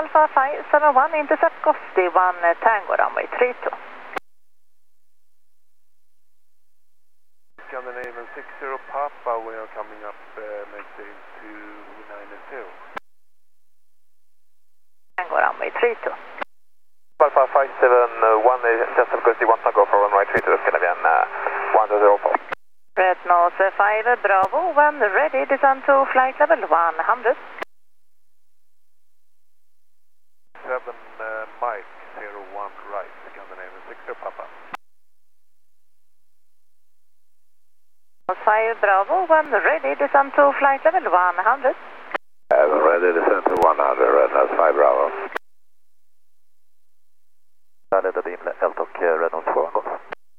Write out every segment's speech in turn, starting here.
Alpha 571, intercept Gosti 1 Tango runway 32. Scandinavian 60 Papa, we are coming up midday to 92. Tango runway 32. Alpha 571, intercept Gosti 1 Tango for runway 32, Scandinavian 104. Red Nose 5 Bravo, when ready, descend to flight level 100. 7 Mike 01 right, Scandinavian 60 Papa. 5 Bravo, when ready, descend to flight level 100. Ready, descend to 100, Red Nose 5 Bravo. Delta beam, LTOC, Red Nose 4 Golf.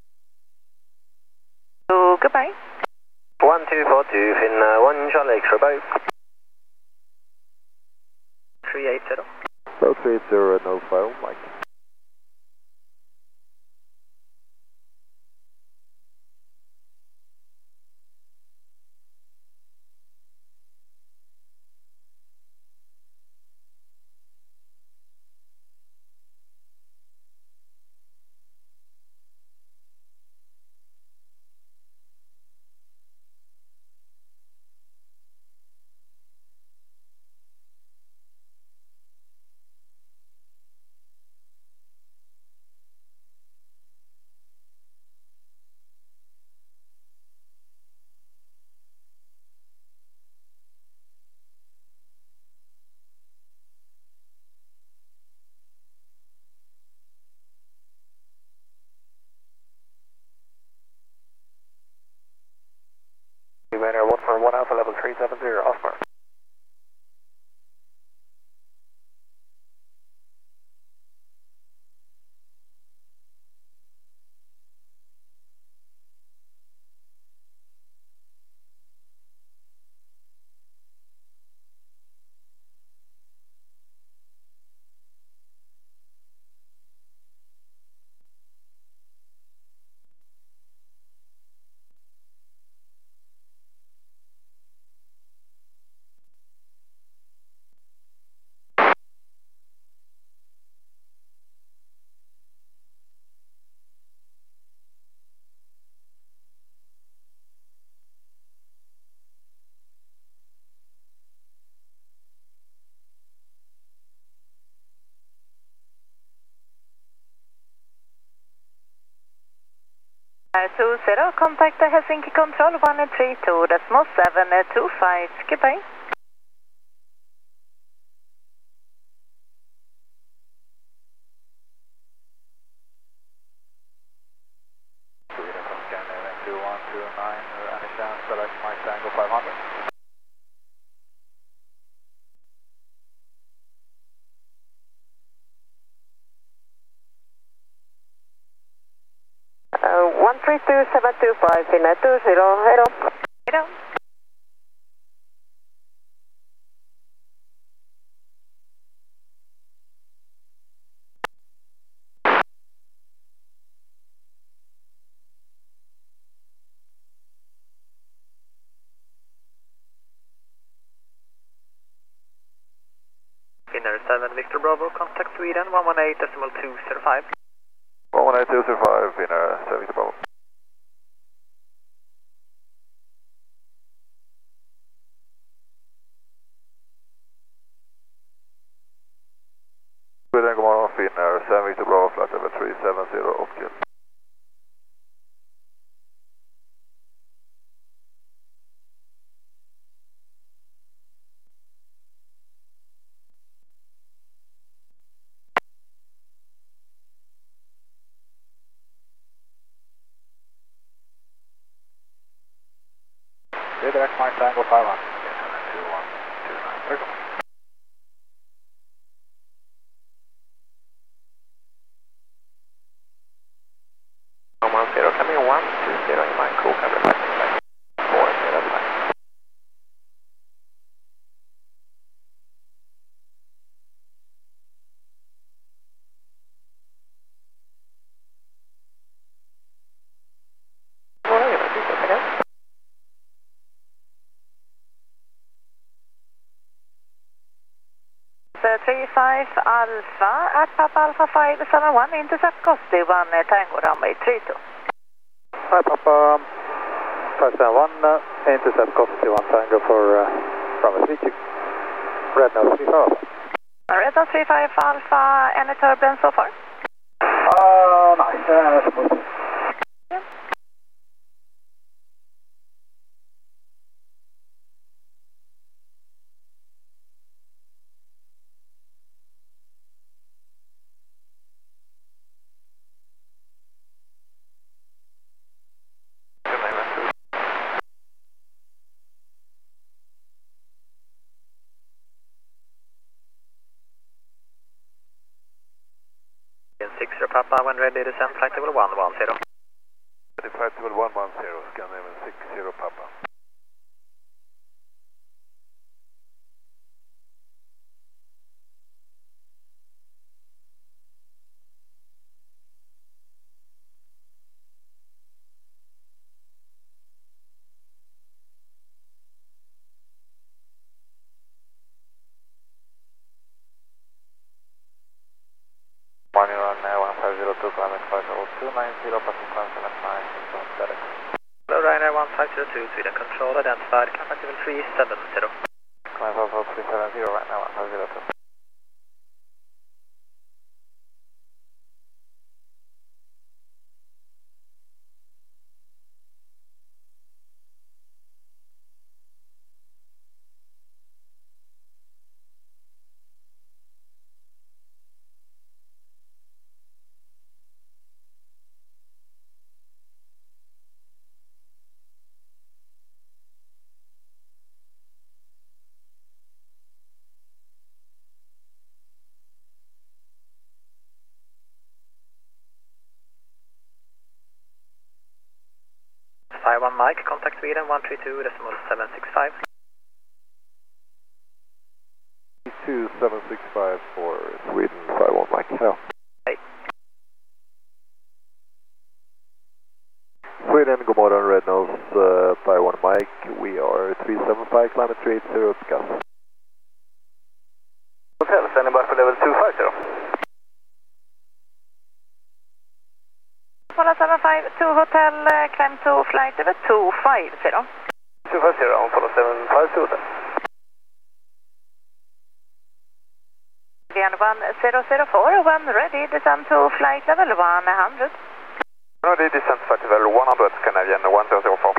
So, goodbye. 1242, fin 1 Charlie X-ray bow. 380. Low 30, no file, Mike. Commander 1 for 1 Alpha level 370, off mark. Air 20, contact the Helsinki Control 132, decimal 725, goodbye. Sweden from Scandinavian 2129, any chance select Mike Tango 500? Uh, 132725, Finnair 20, hello. Hello. Finnair 7 Victor Bravo, contact Sweden 118.205. 118.205, Finnair 7 Victor Bravo. Sweden, god morgon, Finnair 7 Victor Bravo, flight level 370 och Redirect Mike Tango 500. 2129. There you go. Coming 120 in my crew cover flight. 40 flight. 35 Alpha at Papa Alpha 571, intercept Costi 1 Tango runway 32. Hi Papa 571, intercept Costi 1 Tango for runway 32. Red nose 35 Alpha. Red nose 35 Alpha, any turbulence so far? Nice, smooth. Papa, when ready, descend flight level 110. Flight level 110, Scandinavian 60 Papa. Morning run 1502, climate 502, 90, passing climate 9, FedEx. Hello Ryanair 1502, Sweden control, identified, climate level 370. Climate level 370, right now 1502. One Mike, contact Sweden 132.765. 2765 for Sweden 51 Mike. Hello. Hey. Sweden, good morning, Red Nose 51 Mike. We are 375, climate 380, Gus. Hotel, standing by for level 250. Polo 752 Hotel, climb to flight level 250. 250 on Polo 752 Hotel. Again 1004, when ready, descend to flight level 100. Ready, descend flight level 100, Canadian 1004.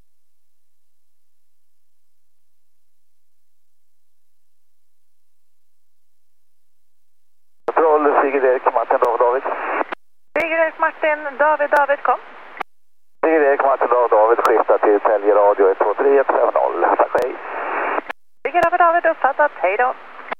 Control, Sigurd Erik Martin, David. Sigurd Erik Martin, David, kom. Sigurd Erik Martin, David, skiftar till Tälje radio 12350. Tack, hej. Sigurd David, uppfattat, hej då.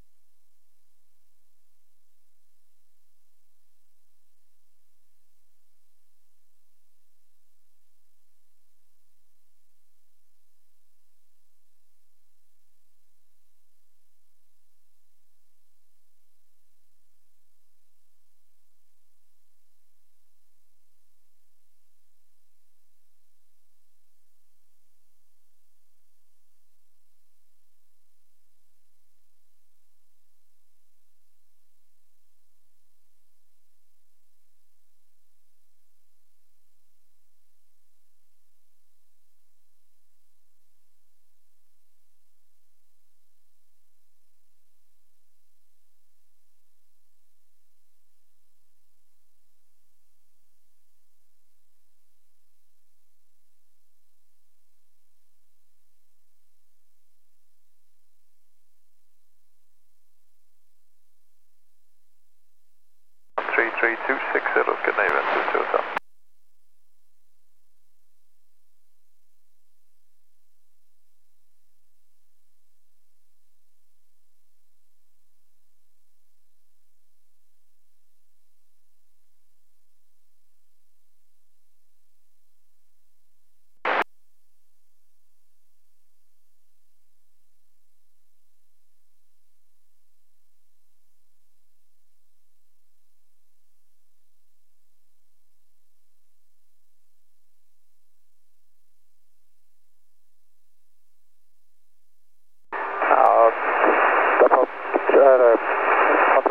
Scandinavian 220.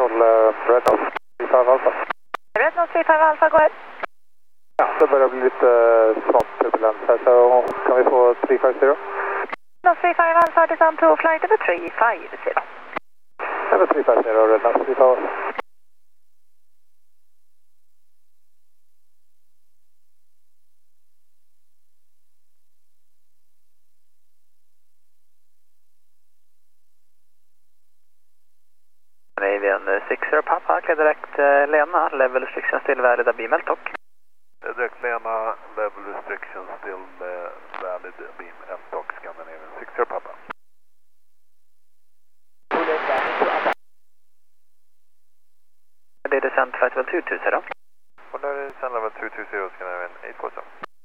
control, Red Nose 35 Alpha. Red Nose 35 Alpha, go ahead. Ja, det börjar bli lite svag turbulens här, så kan vi få 350? Nose 35 Alpha, descend to flight level 350. Level 350, Red Nose 35. Avian 60 Papa, direct Lena, level restriction still valid, beam LTOC. Direct Lena, level restrictions still valid, beam LTOC, Scandinavian 60 Papa. Det är descent flight level 220. Och där är descent level 220, Scandinavian 847.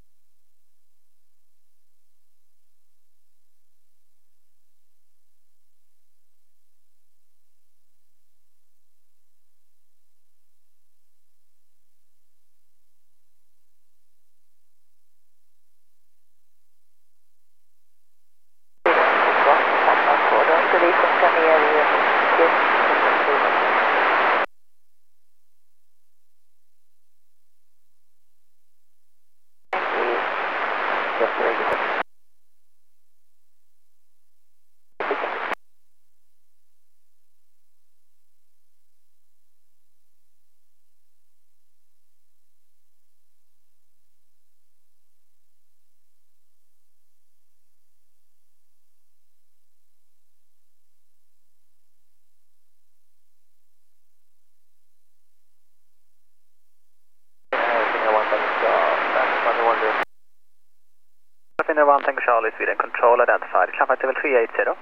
Finner 1 Tango Charlie, Sweden control identified, climb flight level 380.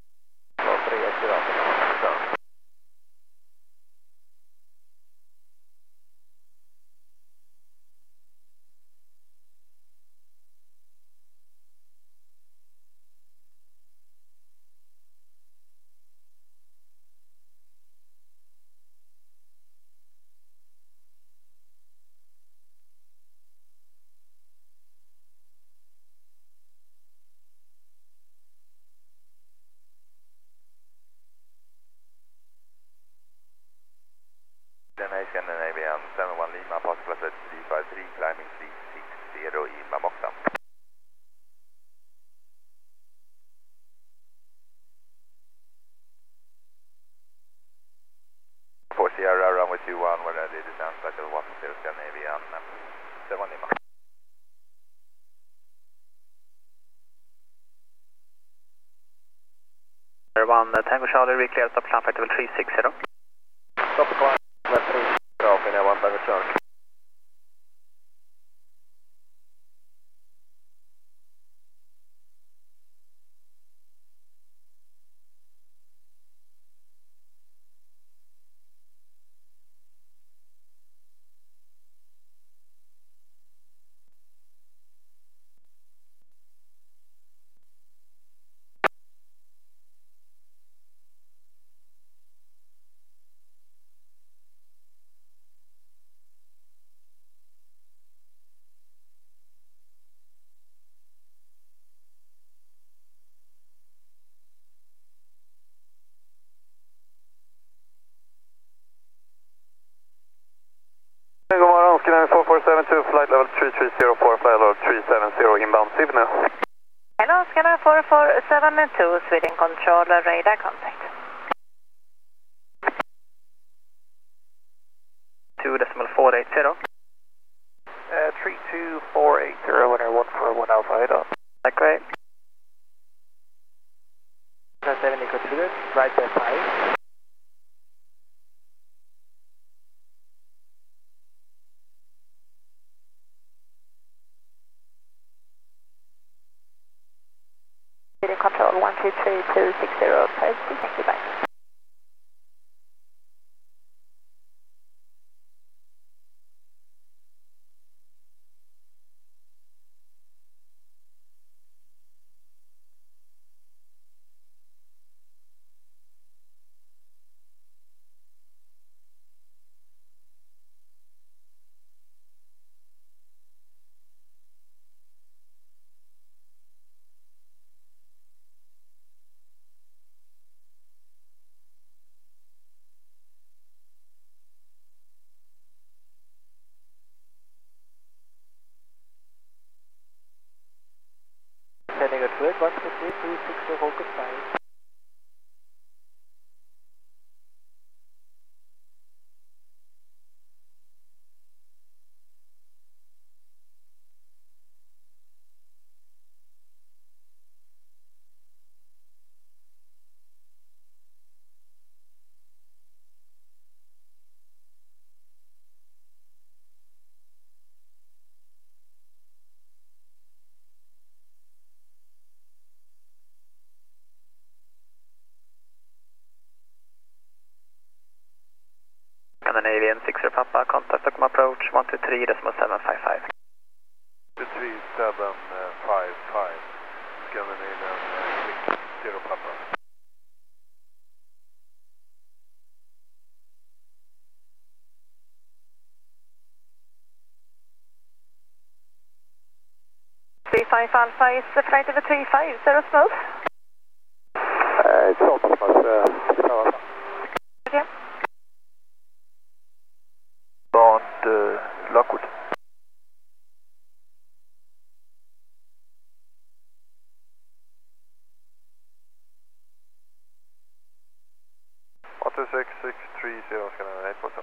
Scandinavian 71 Lima, possible at 353, climbing 360 in Mamoxa. For Sierra, runway 21, where the descent flight level 10, Scandinavian 71 Lima. One Tango Charlie, reclear stop climb flight level 360. Stop climb level 360, Finnair 1 Tango Charlie. God morgon, Scandinavian 4472, flight level 3304, flight level 370, inbound Sydney. Hello, Scandinavian 4472, Sweden control, radar contact. 2.480. 32480, winner 141 Alpha, head on. Tack, way. 7 equal to this, right there 5. Sweden control 123.260, press 65. Scandinavian 6 Papa, contact Stockholm approach 123.755. 123.755, Scandinavian 60 Papa. Three-five Alpha is flight over 350, smooth. It's all smooth, Okay. Bond Lockwood. One 26630 Scandinavian 847.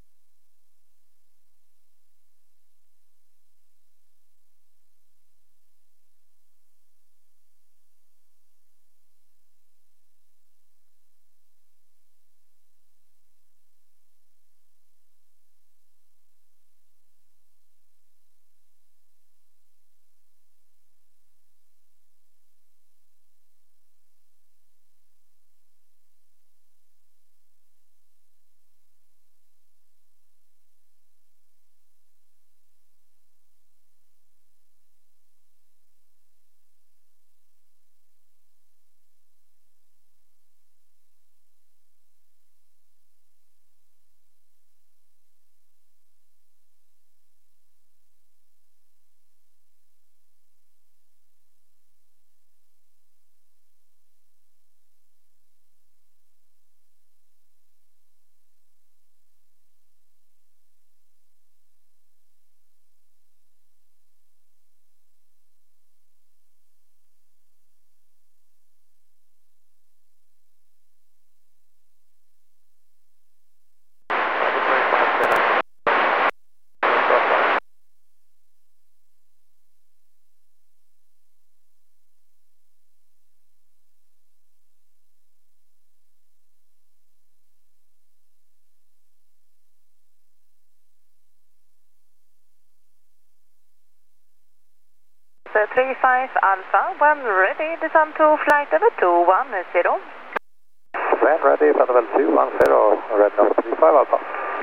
So 35 Alpha, when ready, descend to flight over 210. When ready, level 210, red number 35 Alpha.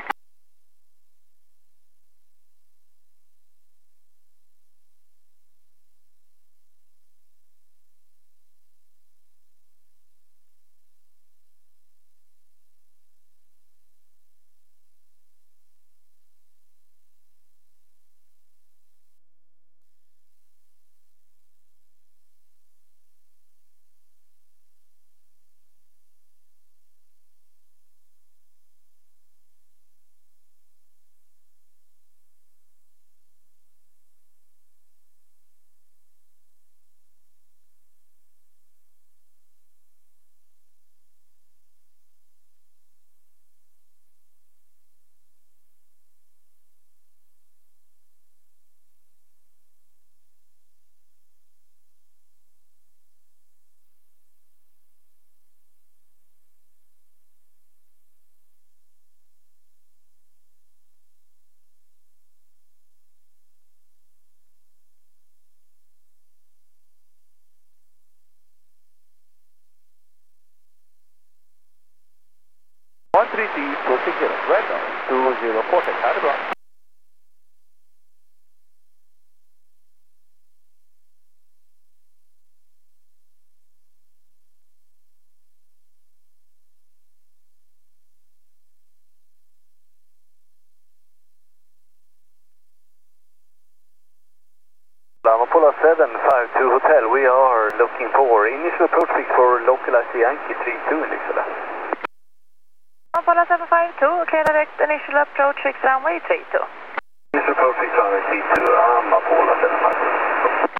One 3T460, red number 204, had it wrong. Apollo 752 Hotel, we are looking for initial approach fix for localized Yankee 32 initial. Apollo 752, clear direct initial approach fix runway 32. Initial approach fix runway 32, Apollo 752.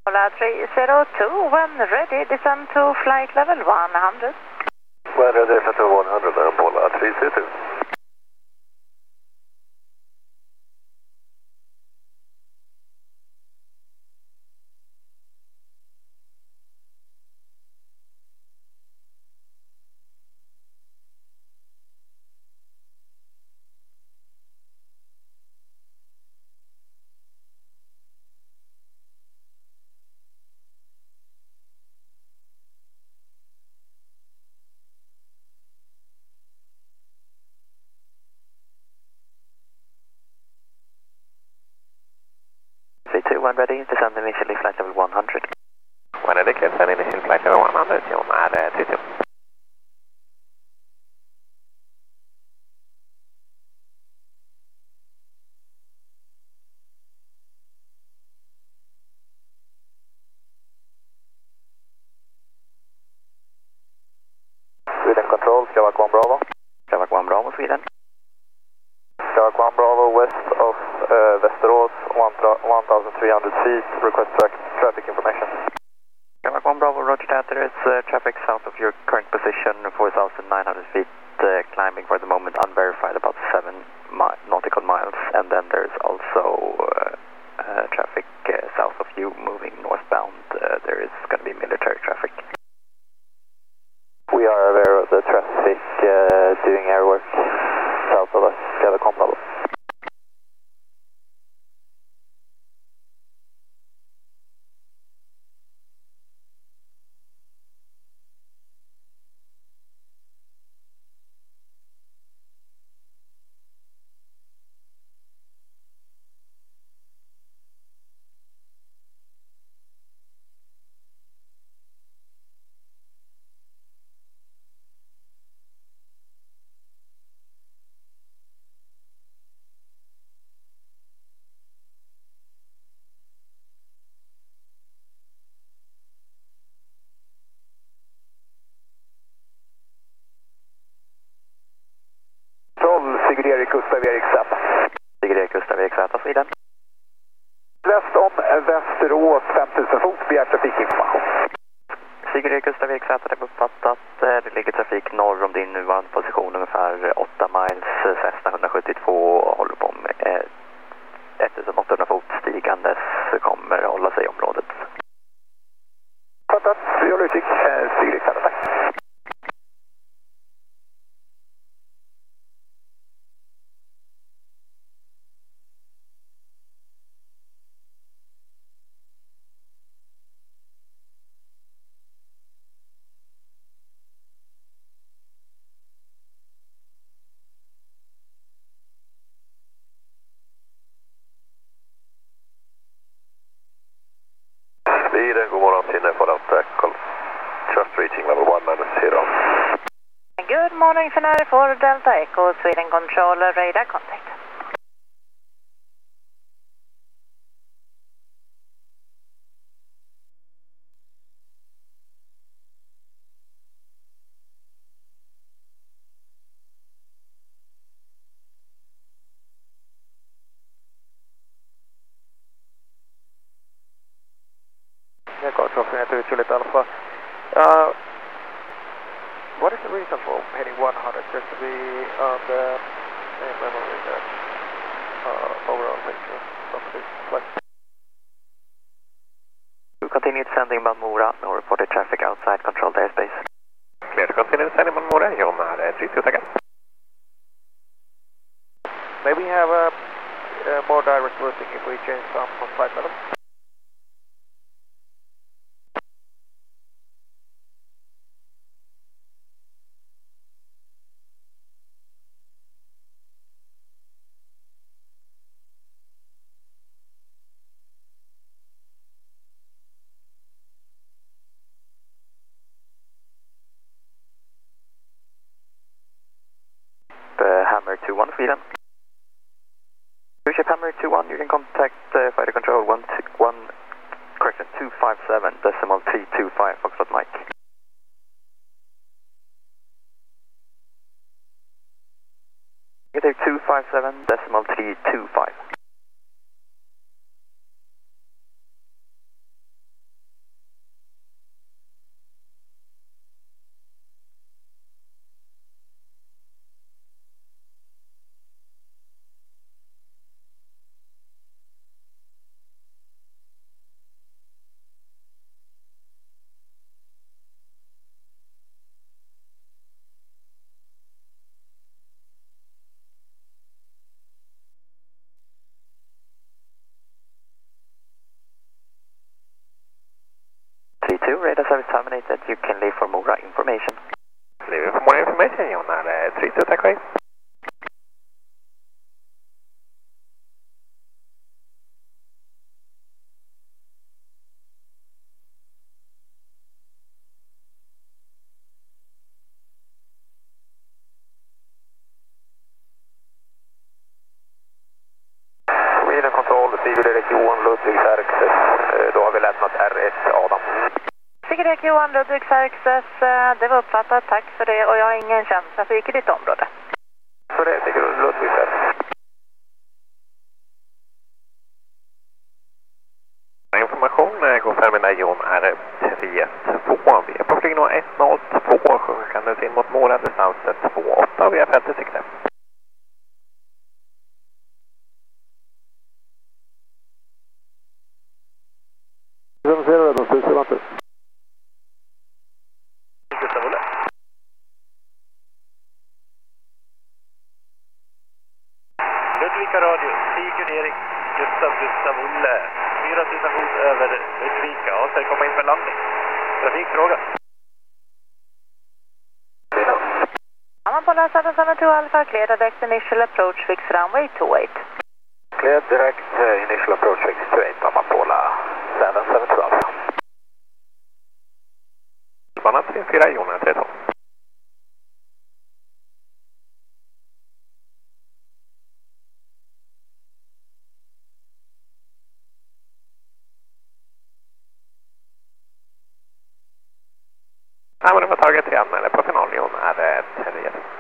Polar 302, when ready, descend to flight level 100. When ready for 100 and Polar 302. When ready, descend initially flight level 100. When ready, descend initially flight level 100, John R32. Sweden Control, Slovak 1 Bravo. Slovak 1 Bravo, Sweden. Slovak 1 Bravo, west of Västerås, 1,300 feet, request traffic information. Slovak 1 Bravo, roger that. There is traffic south of your current position, 4,900 feet, climbing for the moment, unverified, about 7 nautical miles. And then there's also traffic south of you, moving northbound. There is going to be military traffic. We are aware of the traffic doing airwork south of us, Slovak 1 Bravo. Sigrid Erik Gustav Erik Z. Sigrid Erik Gustav Erik Z, Sweden. Väst om Västerås, 5000 fot, begär trafikinformation. Sigrid Erik Gustav Erik Z, det är uppfattat. Det ligger trafik norr om din nuvarande position, ungefär 8 miles, Cessna 172 och håller på med 1800 fot stigandes, kommer att hålla sig i området. Fattat, vi håller utkik. Sigrid Erik Z, tack. Sweden, god morgon, Sinne for Delta, just reaching level 190. Good morning, Finnair for Delta Echo, Sweden Control, radar contact. Control to Juliet Alpha. What is the reason for heading 100? Just to be on the same level with the overall picture of this flight. We continue descending Mount Mora, no reported traffic outside controlled airspace. Clear to continue descending Mount Mora, John R32, second. May we have a more direct routing if we change some from flight level? Hammer 21, Sweden. Ship Hammer 21, you can contact Fighter Control 257, decimal 325, Foxtrot Mike. Negative 257, decimal 325. 2, radar service terminated. You can leave for more information. Leave for more information, John. 32, tack själv. Kontroll, Sigurd Johan Ludvig Access. Då har vi lämnat R1 Adam. Sigurd Johan Ludvig Access, det var uppfattat, tack för det, och jag har ingen kärntrafik i ditt område. För det, Sigurd Ludvig Access. Information går förmiddag John R32. Vi är på flygnivå 102, sjunkandes in mot måladistans 28 och vi är fält i sikte. Vem ser du då? Tusen vatten. Gustav Olle. Ludvika radio, Sigurd Erik, Gustav Olle. 4000 fot över Ludvika. Avser komma in för landning. Trafikfråga. Amapola 772 Alpha, clear direct initial approach, fix runway 28. Clear direct initial approach, fix 28, Amapola 772 Alpha. Bana 34 John 13. Ja, men det var taget igen, eller på final John R3.